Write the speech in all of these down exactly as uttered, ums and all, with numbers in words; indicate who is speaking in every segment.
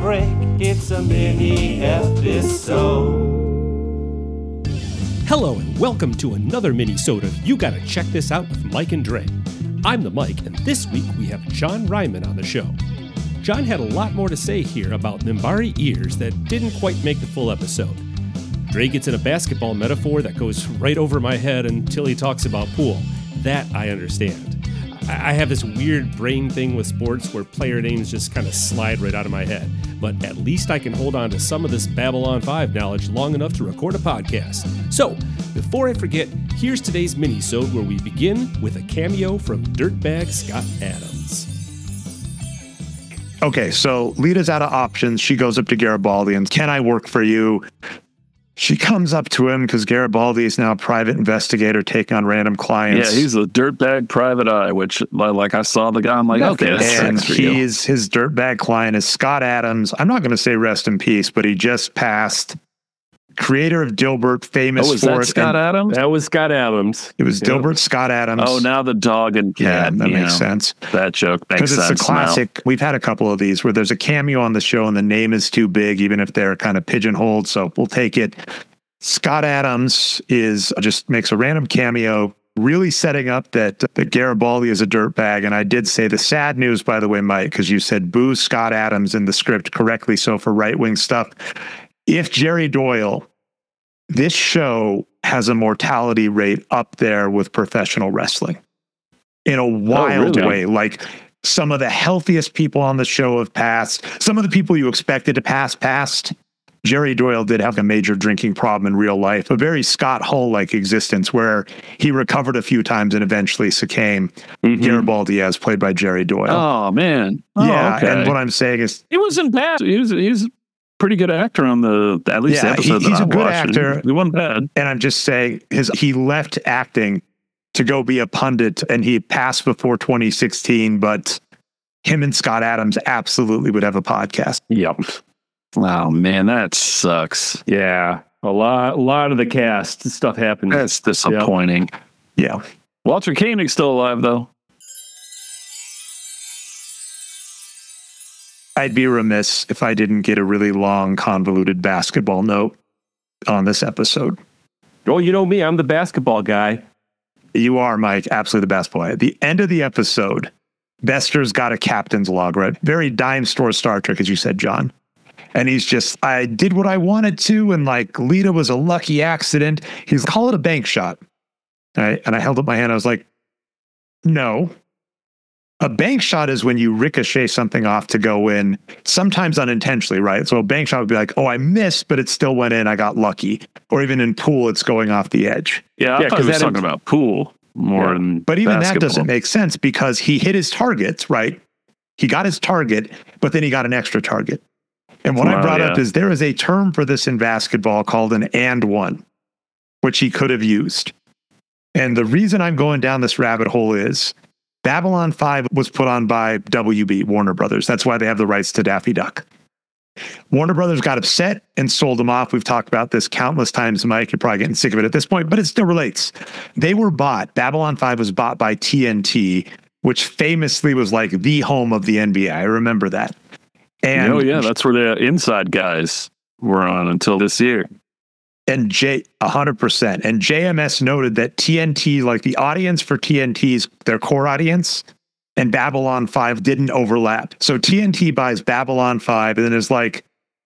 Speaker 1: break. It's a mini episode.
Speaker 2: Hello and welcome to another mini-sode of You Gotta Check This Out with Mike and Dre. I'm the Mike, and this week we have John Ryman on the show. John had a lot more to say here about Minbari ears that didn't quite make the full episode. Dre gets in a basketball metaphor that goes right over my head until he talks about pool. That I understand. I have this weird brain thing with sports where player names just kind of slide right out of my head. But at least I can hold on to some of this Babylon five knowledge long enough to record a podcast. So, before I forget, here's today's mini-sode where we begin with a cameo from Dirtbag Scott Adams.
Speaker 3: Okay, so Lita's out of options. She goes up to Garibaldi and, can I work for you? She comes up to him because Garibaldi is now a private investigator taking on random clients.
Speaker 4: Yeah, he's a dirtbag private eye, which, like, I saw the guy, I'm like, okay, that's
Speaker 3: and
Speaker 4: for you.
Speaker 3: he's, his dirtbag client is Scott Adams. I'm not going to say rest in peace, but he just passed. Creator of Dilbert, famous
Speaker 4: oh, is
Speaker 3: for
Speaker 4: that
Speaker 3: it.
Speaker 4: Scott
Speaker 3: and
Speaker 4: Adams?
Speaker 1: That was Scott Adams.
Speaker 3: It was
Speaker 1: Yep.
Speaker 3: Dilbert Scott Adams.
Speaker 4: Oh, now the dog and
Speaker 3: yeah,
Speaker 4: cat.
Speaker 3: that
Speaker 4: you
Speaker 3: makes
Speaker 4: know,
Speaker 3: sense.
Speaker 4: That joke makes
Speaker 3: Because
Speaker 4: sense.
Speaker 3: it's a classic. We've had a couple of these where there's a cameo on the show and the name is too big, even if they're kind of pigeonholed. So we'll take it. Scott Adams is just makes a random cameo, really setting up that, that Garibaldi is a dirtbag. And I did say the sad news, by the way, Mike, because you said boo Scott Adams in the script correctly. So for right-wing stuff, if Jerry Doyle, this show has a mortality rate up there with professional wrestling in a wild
Speaker 4: really?
Speaker 3: way. Like some of the healthiest people on the show have passed. Some of the people you expected to pass passed. Jerry Doyle did have a major drinking problem in real life, a very Scott Hull-like existence where he recovered a few times and eventually succumbed.
Speaker 4: Mm-hmm.
Speaker 3: Garibaldi, as played by Jerry Doyle.
Speaker 4: Oh, man. Oh,
Speaker 3: yeah,
Speaker 4: okay.
Speaker 3: and what I'm saying is...
Speaker 4: He wasn't bad. He was, he was a pretty good actor on the, at least
Speaker 3: Yeah,
Speaker 4: the episode
Speaker 3: he- he's
Speaker 4: that
Speaker 3: a
Speaker 4: I
Speaker 3: good
Speaker 4: watched.
Speaker 3: actor.
Speaker 4: He wasn't bad.
Speaker 3: And I'm just saying, his he left acting to go be a pundit, and he passed before twenty sixteen, but him and Scott Adams absolutely would have a podcast.
Speaker 1: Yep.
Speaker 4: Oh, man, that sucks.
Speaker 1: Yeah. A lot, a lot of the cast stuff happened.
Speaker 4: That's disappointing.
Speaker 3: Yeah.
Speaker 4: Walter Koenig's still alive, though.
Speaker 3: I'd be remiss if I didn't get a really long, convoluted basketball note on this episode.
Speaker 1: Oh, you know me. I'm the basketball guy.
Speaker 3: You are, Mike, absolutely the best boy. At the end of the episode, Bester's got a captain's log, right? Very dime store Star Trek, as you said, John. And he's just, I did what I wanted to, and like, Lita was a lucky accident. He's, call it a bank shot. Right? And I held up my hand. I was like, no. A bank shot is when you ricochet something off to go in, sometimes unintentionally, right? So a bank shot would be like, oh, I missed, but it still went in. I got lucky. Or even in pool, it's going off the edge.
Speaker 4: Yeah, I
Speaker 1: Yeah,
Speaker 4: thought
Speaker 1: 'cause
Speaker 4: he was
Speaker 1: that
Speaker 4: talking
Speaker 1: is-
Speaker 4: about pool more
Speaker 3: Yeah.
Speaker 4: than
Speaker 3: But even
Speaker 4: basketball.
Speaker 3: that doesn't make sense because he hit his targets, right? He got his target, but then he got an extra target. And what I
Speaker 4: Wow,
Speaker 3: brought
Speaker 4: yeah.
Speaker 3: up is there is a term for this in basketball called an and one, which he could have used. And the reason I'm going down this rabbit hole is Babylon five was put on by W B, Warner Brothers. That's why they have the rights to Daffy Duck. Warner Brothers got upset and sold them off. We've talked about this countless times, Mike. You're probably getting sick of it at this point, but it still relates. They were bought. Babylon five was bought by T N T, which famously was like the home of the N B A. I remember that. And
Speaker 4: oh, yeah, that's where the inside guys were on until this year.
Speaker 3: And J, one hundred percent. And J M S noted that T N T, like the audience for T N T's, their core audience, and Babylon five didn't overlap. So T N T buys Babylon five, and then it's like,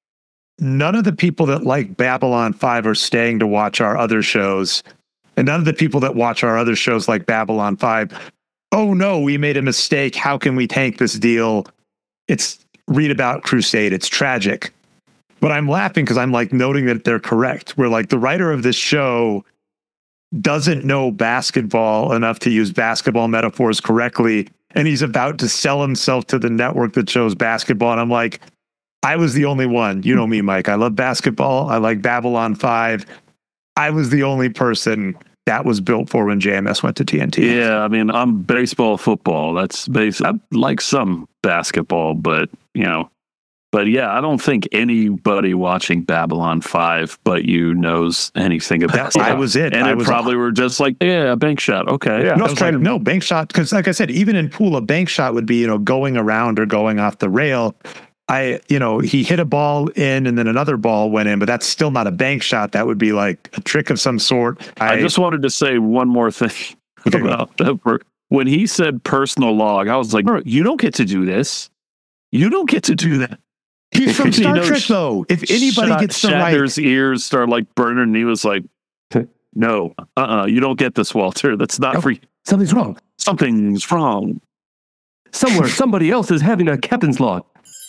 Speaker 3: none of the people that like Babylon five are staying to watch our other shows. And none of the people that watch our other shows like Babylon five, oh no, we made a mistake. How can we tank this deal? It's read about Crusade. It's tragic. But I'm laughing because I'm like noting that they're correct. Where like the writer of this show doesn't know basketball enough to use basketball metaphors correctly. And he's about to sell himself to the network that shows basketball. And I'm like, I was the only one. You know me, Mike. I love basketball. I like Babylon five. I was the only person that was built for when J M S went to T N T.
Speaker 4: Yeah, I mean, I'm baseball, football. That's basic. I like some basketball, but, you know, but yeah, I don't think anybody watching Babylon five but you knows anything about
Speaker 3: That,
Speaker 4: it.
Speaker 3: I was it.
Speaker 4: And
Speaker 3: I
Speaker 4: it
Speaker 3: was
Speaker 4: probably were just like, yeah, a bank shot. Okay.
Speaker 1: Yeah.
Speaker 3: No,
Speaker 1: I
Speaker 3: it's
Speaker 1: was
Speaker 3: like,
Speaker 1: like-
Speaker 3: no, bank shot. Because like I said, even in pool, a bank shot would be, you know, going around or going off the rail. I, you know, he hit a ball in and then another ball went in, but that's still not a bank shot. That would be like a trick of some sort.
Speaker 4: I, I just wanted to say one more thing about that. When he said personal log, I was like, you don't get to do this. You don't get to do that.
Speaker 3: He's from Star
Speaker 4: you know,
Speaker 3: Trek, though. If anybody
Speaker 4: Shat-
Speaker 3: gets the
Speaker 4: Shatner's
Speaker 3: right...
Speaker 4: ears start like burning, and he was like, no, uh-uh, you don't get this, Walter. That's not
Speaker 5: no,
Speaker 4: for you.
Speaker 5: Something's wrong.
Speaker 4: Something's wrong.
Speaker 5: Somewhere, somebody else is having a captain's log.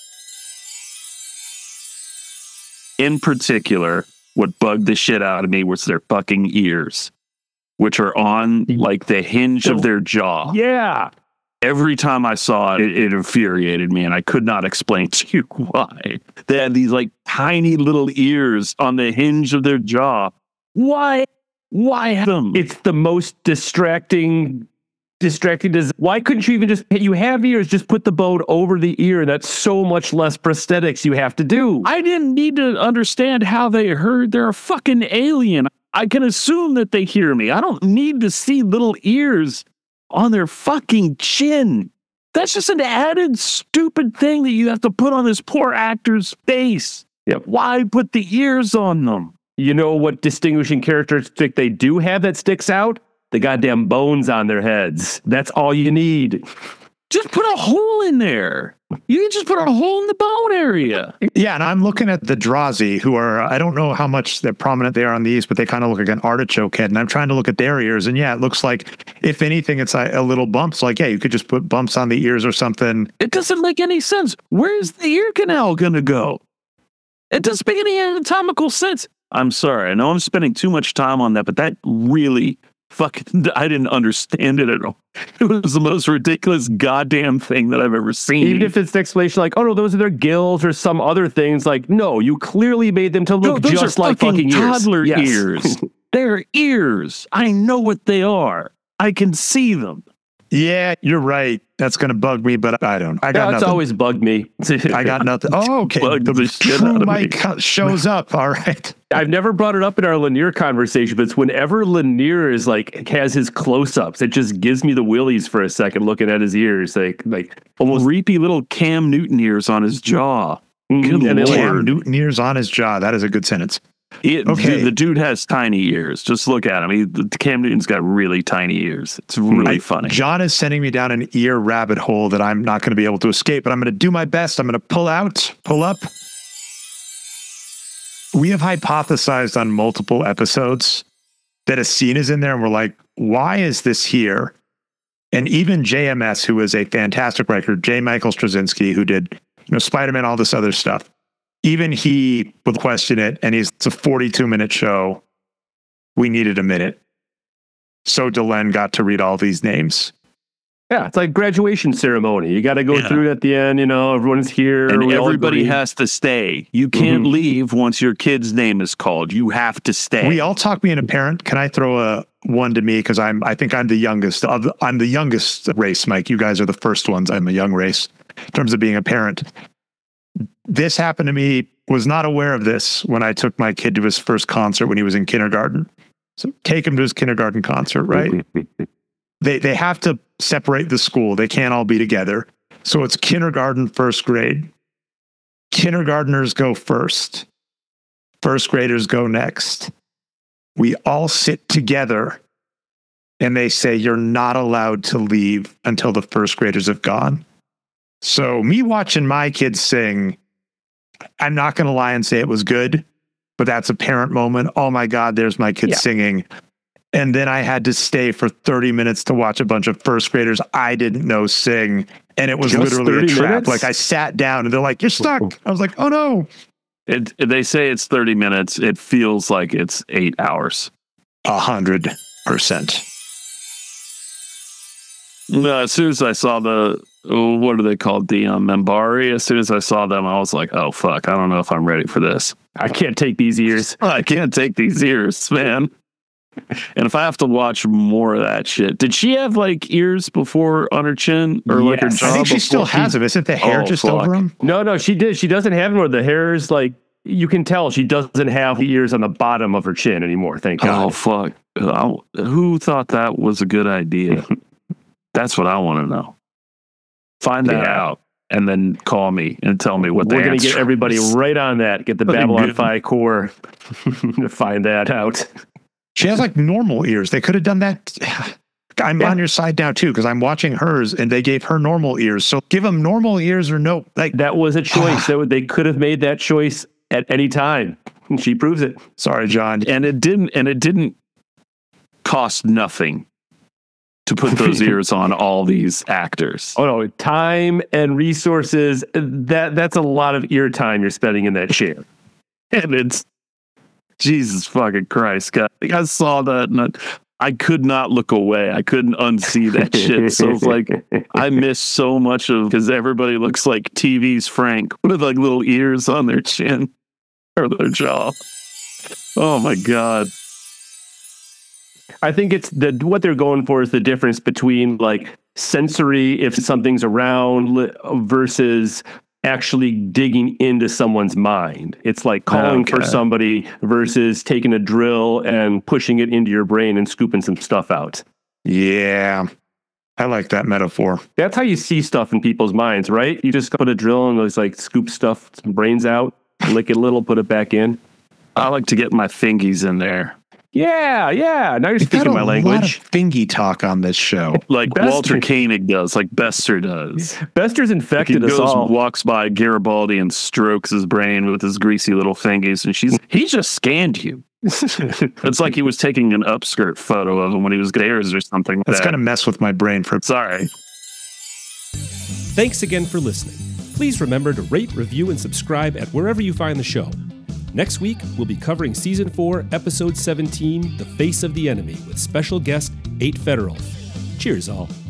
Speaker 4: In particular, what bugged the shit out of me was their fucking ears, which are on like the hinge of their jaw.
Speaker 5: Yeah.
Speaker 4: Every time I saw it, it, it infuriated me, and I could not explain to you why. They had these like tiny little ears on the hinge of their jaw. Why? Why have them?
Speaker 5: It's the most distracting, distracting. Des- Why couldn't you even just, you have ears, just put the bone over the ear? That's so much less prosthetics you have to do.
Speaker 4: I didn't need to understand how they heard. They're a fucking alien. I can assume that they hear me. I don't need to see little ears on their fucking chin. That's just an added stupid thing that you have to put on this poor actor's face.
Speaker 5: Yep.
Speaker 4: Why put the ears on them?
Speaker 5: You know what distinguishing characteristic they do have that sticks out? The goddamn bones on their heads. That's all you need.
Speaker 4: Just put a hole in there. You can just put a hole in the bone area.
Speaker 3: Yeah, and I'm looking at the Drazi, who are, I don't know how much they're prominent they are on these, but they kind of look like an artichoke head. And I'm trying to look at their ears. And yeah, it looks like, if anything, it's a, a little bumps. Like, yeah, you could just put bumps on the ears or something.
Speaker 4: It doesn't make any sense. Where's the ear canal going to go? It doesn't make any anatomical sense. I'm sorry. I know I'm spending too much time on that, but that really fucking, I didn't understand it at all. It was the most ridiculous goddamn thing that I've ever seen.
Speaker 5: Even if it's the explanation like, oh no, those are their gills or some other things. Like, no, you clearly made them to look
Speaker 4: no, those
Speaker 5: just
Speaker 4: are
Speaker 5: like
Speaker 4: fucking,
Speaker 5: fucking
Speaker 4: toddler
Speaker 5: ears. Yes.
Speaker 4: ears. They're ears. I know what they are. I can see them.
Speaker 3: Yeah, you're right. That's going to bug me, but I don't. I got
Speaker 5: Yeah, it's
Speaker 3: nothing.
Speaker 5: always bugged me.
Speaker 3: I got nothing. Oh, okay.
Speaker 4: Bugged
Speaker 3: The
Speaker 4: the shit
Speaker 3: true
Speaker 4: out of
Speaker 3: Mike
Speaker 4: me.
Speaker 3: shows up. All right.
Speaker 5: I've never brought it up in our Lanier conversation, but it's whenever Lanier is like has his close-ups, it just gives me the willies for a second looking at his ears, like like
Speaker 4: Almost creepy little Cam Newton ears on his jaw. Good
Speaker 5: and it, like,
Speaker 3: Cam Newton ears on his jaw. That is a good sentence.
Speaker 4: It,
Speaker 3: Okay.
Speaker 4: the, the dude has tiny ears. Just look at him. He, the, Cam Newton's got really tiny ears. It's really
Speaker 3: I-
Speaker 4: funny.
Speaker 3: John is sending me down an ear rabbit hole that I'm not going to be able to escape, but I'm going to do my best. I'm going to pull out, pull up. We have hypothesized on multiple episodes that a scene is in there, and we're like, why is this here? And even J M S, who is a fantastic writer, J. Michael Straczynski, who did, you know, Spider-Man, all this other stuff, even he would question it, and he's, it's a forty-two minute show. We needed a minute. So Delenn got to read all these names.
Speaker 5: yeah, it's like graduation ceremony. You got to go
Speaker 4: Yeah.
Speaker 5: through it at the end. You know, everyone's here.
Speaker 4: And
Speaker 5: we all
Speaker 4: everybody
Speaker 5: agree.
Speaker 4: has to stay. You can't
Speaker 5: Mhm.
Speaker 4: leave once your kid's name is called. You have to stay.
Speaker 3: We all talk being a parent. Can I throw a one to me? Because I'm, I think I'm the youngest. Of the, I'm the youngest race, Mike. You guys are the first ones. I'm a young race in terms of being a parent. This happened to me. Was not aware of this when I took my kid to his first concert when he was in kindergarten. So take him to his kindergarten concert, right? they they have to separate the school. They can't all be together. So it's kindergarten, first grade. Kindergartners go first. First graders go next. We all sit together and they say, you're not allowed to leave until the first graders have gone. So me watching my kids sing, I'm not going to lie and say it was good, but that's a parent moment. Oh my God, there's my kid
Speaker 5: Yeah.
Speaker 3: singing. And then I had to stay for thirty minutes to watch a bunch of first graders I didn't know sing. And it was
Speaker 5: Just
Speaker 3: literally a
Speaker 5: thirty
Speaker 3: trap.
Speaker 5: minutes?
Speaker 3: Like I sat down and they're like, you're stuck. I was like, oh no.
Speaker 4: It, they say it's thirty minutes. It feels like it's eight hours.
Speaker 3: A hundred percent.
Speaker 4: No, as soon as I saw the, oh, what are they called? The um, Membari. As soon as I saw them, I was like, oh, fuck. I don't know if I'm ready for this.
Speaker 5: I can't take these ears.
Speaker 4: I can't take these ears, man. And if I have to watch more of that shit. Did she have like ears before on her chin? Or like her
Speaker 5: Yes.
Speaker 4: jaw
Speaker 3: I think she still
Speaker 4: before?
Speaker 3: has them. Isn't the hair
Speaker 4: Oh,
Speaker 3: just
Speaker 4: fuck.
Speaker 3: over them?
Speaker 5: No, no, she did. She doesn't have them where the hair is like, you can tell she doesn't have the ears on the bottom of her chin anymore. Thank God.
Speaker 4: Oh, fuck. I, who thought that was a good idea? That's what I want to know. Find that
Speaker 5: Yeah.
Speaker 4: out. and then call me and tell me what the
Speaker 5: We're going to
Speaker 4: answer
Speaker 5: get everybody
Speaker 4: is.
Speaker 5: right on that. Get the
Speaker 4: Really
Speaker 5: Babylon
Speaker 4: good.
Speaker 5: five core to find that out.
Speaker 3: She has like normal ears. They could have done that. I'm
Speaker 5: Yeah.
Speaker 3: on your side now too because I'm watching hers and they gave her normal ears. So give them normal ears or no. Like,
Speaker 5: That was a choice. that would, they could have made that choice at any time. And she proves it.
Speaker 3: sorry, John.
Speaker 4: And it didn't and it didn't cost nothing to put those ears on all these actors.
Speaker 5: Oh no, time and resources. That that's a lot of ear time you're spending in that chair.
Speaker 4: And it's Jesus fucking Christ, God. Like, I saw that and I, I could not look away. I couldn't unsee that shit. So it's like I missed so much of because everybody looks like T V's Frank with like little ears on their chin or their jaw. Oh my God.
Speaker 5: I think it's the what they're going for is the difference between like sensory if something's around li- versus actually digging into someone's mind. It's like calling for
Speaker 3: Okay.
Speaker 5: somebody versus taking a drill and pushing it into your brain and scooping some stuff out.
Speaker 3: Yeah. I like that metaphor.
Speaker 5: That's how you see stuff in people's minds, right? You just put a drill and it's like scoop stuff, some brains out, lick it a little, put it back in.
Speaker 4: I like to get my fingies in there.
Speaker 5: Yeah, yeah. Now you're
Speaker 3: We've had
Speaker 5: speaking
Speaker 3: a
Speaker 5: my
Speaker 3: lot
Speaker 5: language.
Speaker 3: of fingy talk on this show.
Speaker 4: Like
Speaker 5: Bester.
Speaker 4: Walter Koenig does, like Bester does.
Speaker 5: Bester's
Speaker 4: He
Speaker 5: infected us
Speaker 4: goes,
Speaker 5: all.
Speaker 4: walks by Garibaldi and strokes his brain with his greasy little fingies, and she's he just scanned you. It's like he was taking an upskirt photo of him when he was theirs or something. Like
Speaker 3: That's
Speaker 4: that.
Speaker 3: going to mess with my brain for
Speaker 4: Sorry.
Speaker 2: Thanks again for listening. Please remember to rate, review, and subscribe at wherever you find the show. Next week, we'll be covering Season four, Episode seventeen, The Face of the Enemy, with special guest Eight Federal. Cheers, all.